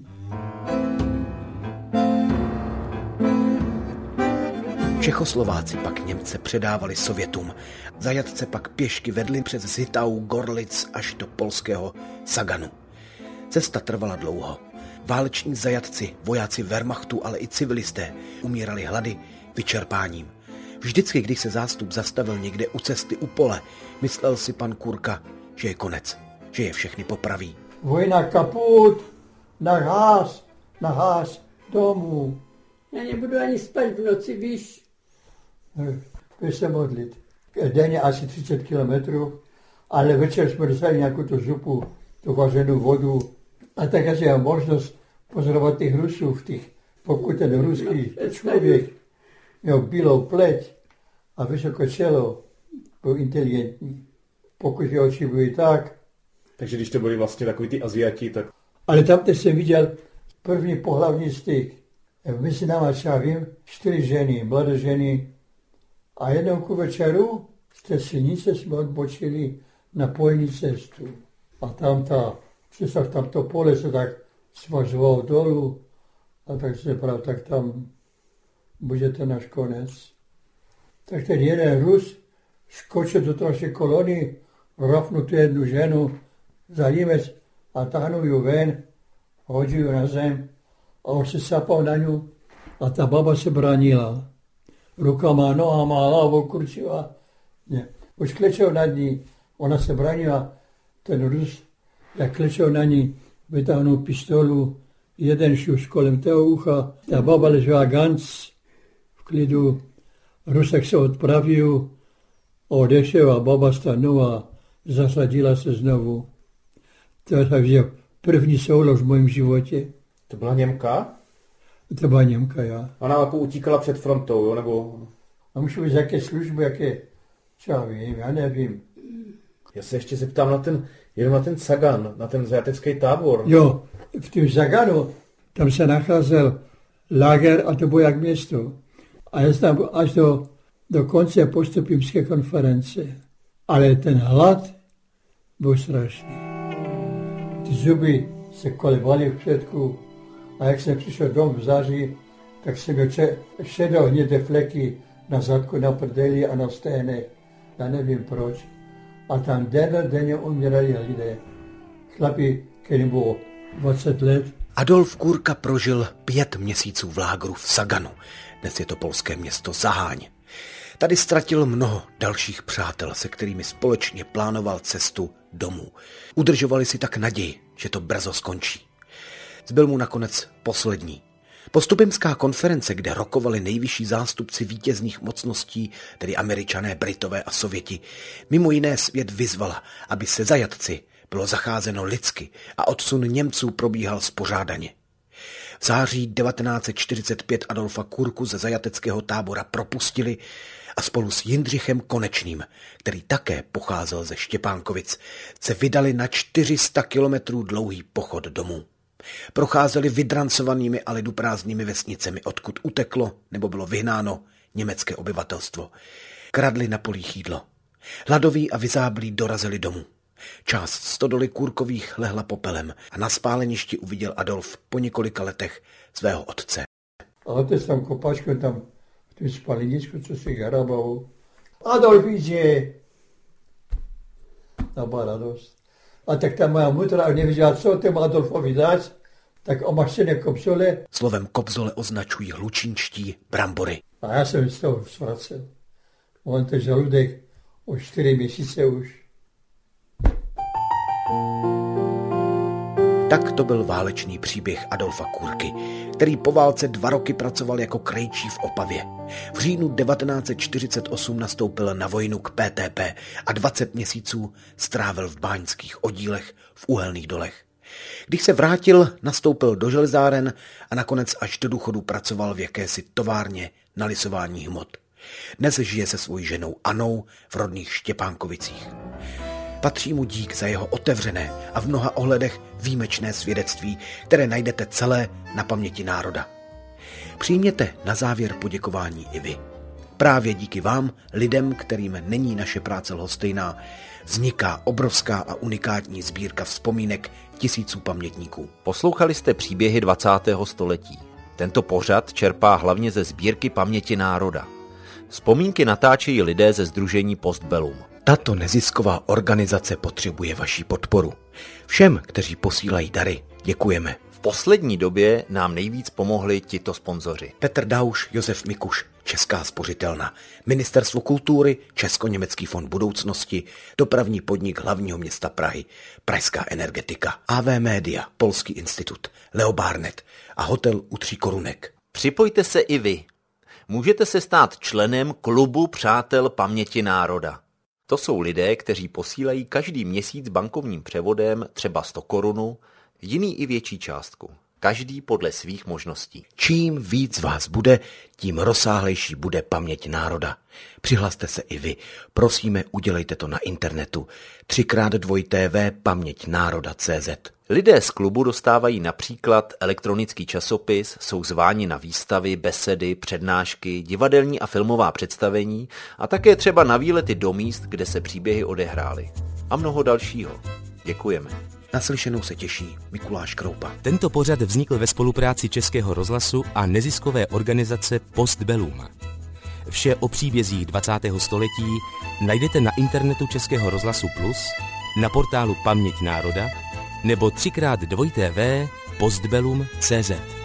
S2: Čechoslováci pak Němce předávali Sovětům. Zajatce pak pěšky vedli přes Zittau, Gorlic až do polského Saganu. Cesta trvala dlouho. Váleční zajatci, vojáci Wehrmachtu, ale i civilisté umírali hlady, vyčerpáním. Vždycky, když se zástup zastavil někde u cesty u pole, myslel si pan Kůrka, že je konec, že je všechny popraví.
S3: Vojna kaput, na ház, na ház, domů.
S6: Já nebudu ani spát v noci, víš.
S3: Půjď se modlit. Denně asi třicet kilometrů, ale večer jsme dostali nějakou tu zupu, tu vařenou vodu. A tak asi mám možnost pozorovat těch Rusů v těch, pokud ten ruský člověk měl bílou pleť a vysoké čelo, byl inteligentní. Pokud je oči byly tak.
S4: Takže když to byli vlastně takový ty Aziati, tak...
S3: Ale tam teď jsem viděl první pohlavní styk. Mezi náma, já vím, čtyři ženy, mladé ženy. A jednou ku večeru z té silnice jsme odbočili na polní cestu. A tam ta, přesah tam to pole se tak svažovalo dolů. A tak se prav, tak tam budete náš konec. Tak ten jeden Rus skočil do naší kolony, rafnul tu jednu ženu za límec a táhnul ju ven, hodil ju na zem. A on se sapal na ňu a ta baba se bránila. Rukama, nohama, hlavou kurčila. Ne. Už klečel nad ní, ona se bránila. Ten Rus, jak klečel na ní, vytáhnul pistolu, jeden šuš kolem toho ucha. Ta baba ležela ganz v klidu. Rusek se odpravil, odešel a baba stanula, zasadila se znovu. To je první soulož v mém životě.
S4: To byla Němka?
S3: To byla Němka, já.
S4: Ona jako utíkala před frontou, jo, nebo...
S3: A můžu být z jaké služby, jaké... Co já vím, já nevím.
S4: Já se ještě zeptám na ten, jenom na ten Sagan, na ten zajatecký tábor.
S3: Jo, v tom Saganu, tam se nacházel láger a to bylo jak město. A já jsem tam až do, do konce postupimské konference. Ale ten hlad byl strašný. Ty zuby se kolebali v předku. A jak jsem přišel dom v září, tak jsem měl šedo-hnědé fleky na zadku, na prdeli a na sténech. Já nevím proč. A tam den denně umírali lidé. Chlapi, kterým bylo dvacet let.
S2: Adolf Kůrka prožil pět měsíců v lágru v Saganu. Dnes je to polské město Zaháň. Tady ztratil mnoho dalších přátel, se kterými společně plánoval cestu domů. Udržovali si tak naději, že to brzo skončí. Zbyl mu nakonec poslední. Postupimská konference, kde rokovali nejvyšší zástupci vítězných mocností, tedy Američané, Britové a Sověti, mimo jiné svět vyzvala, aby se zajatci bylo zacházeno lidsky a odsun Němců probíhal spořádaně. V září devatenáct set čtyřicet pět Adolfa Kůrku ze zajateckého tábora propustili a spolu s Jindřichem Konečným, který také pocházel ze Štěpánkovic, se vydali na čtyři sta kilometrů dlouhý pochod domů. Procházeli vydrancovanými a liduprázdnými vesnicemi, odkud uteklo nebo bylo vyhnáno německé obyvatelstvo. Kradli na polích jídlo. Hladoví a vyzáblí dorazili domů. Část stodoly Kůrkových lehla popelem a na spáleništi uviděl Adolf po několika letech svého otce.
S3: A otec tam kopačku tam v tom spaleničku, co si hrabal. Adolf jde. To byla radost. A tak ta moja mutra nevěděla, co těm Adolfovi dát, tak omaštěné kopsole.
S2: Slovem kopsole označují hlučínští brambory.
S3: A já jsem z toho zvracel. On ten žaludek o čtyři měsíce už.
S2: Tak to byl válečný příběh Adolfa Kůrky, který po válce dva roky pracoval jako krejčí v Opavě. V říjnu devatenáct set čtyřicet osm nastoupil na vojnu k P T P a dvacet měsíců strávil v báňských oddílech v uhelných dolech. Když se vrátil, nastoupil do železáren a nakonec až do důchodu pracoval v jakési továrně na lisování hmot. Dnes žije se svojí ženou Anou v rodných Štěpánkovicích. Patří mu dík za jeho otevřené a v mnoha ohledech výjimečné svědectví, které najdete celé na paměti národa. Přijměte na závěr poděkování i vy. Právě díky vám, lidem, kterým není naše práce lhostejná, vzniká obrovská a unikátní sbírka vzpomínek tisíců pamětníků.
S9: Poslouchali jste příběhy dvacátého století. Tento pořad čerpá hlavně ze sbírky paměti národa. Vzpomínky natáčejí lidé ze sdružení Postbellum.
S2: Tato nezisková organizace potřebuje vaši podporu. Všem, kteří posílají dary, děkujeme.
S9: V poslední době nám nejvíc pomohli tito sponzoři.
S2: Petr Dauš, Josef Mikuš, Česká spořitelna, Ministerstvo kultury, Česko-německý fond budoucnosti, dopravní podnik hlavního města Prahy, Pražská energetika, A V Media, Polský institut, Leo Barnet a hotel u Tří korunek.
S9: Připojte se i vy. Můžete se stát členem klubu Přátel paměti národa. To jsou lidé, kteří posílají každý měsíc bankovním převodem třeba sto korun, jiný i větší částku. Každý podle svých možností.
S2: Čím víc vás bude, tím rozsáhlejší bude paměť národa. Přihlaste se i vy. Prosíme, udělejte to na internetu. třikrát dvojité v paměť národa tečka cé zet.
S9: Lidé z klubu dostávají například elektronický časopis, jsou zváni na výstavy, besedy, přednášky, divadelní a filmová představení a také třeba na výlety do míst, kde se příběhy odehrály. A mnoho dalšího. Děkujeme.
S2: Naslyšenou se těší Mikuláš Kroupa.
S1: Tento pořad vznikl ve spolupráci Českého rozhlasu a neziskové organizace Postbellum. Vše o příbězích dvacátého století najdete na internetu Českého rozhlasu Plus, na portálu Paměť národa nebo třikrát dvojité v postbellum tečka cé zet.